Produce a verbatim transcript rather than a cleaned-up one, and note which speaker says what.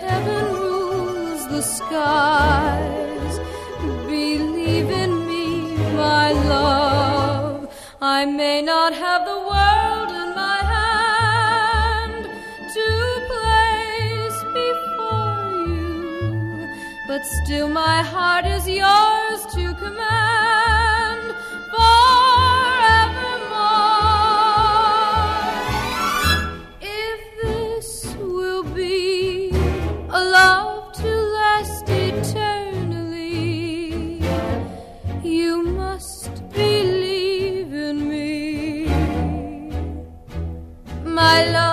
Speaker 1: heaven rules the skies. Believe in me, my love. I may not have the world in my hand to place before you, but still my heart is yours to command forevermore. If this will be a love to last eternally, you must believe in me, my love.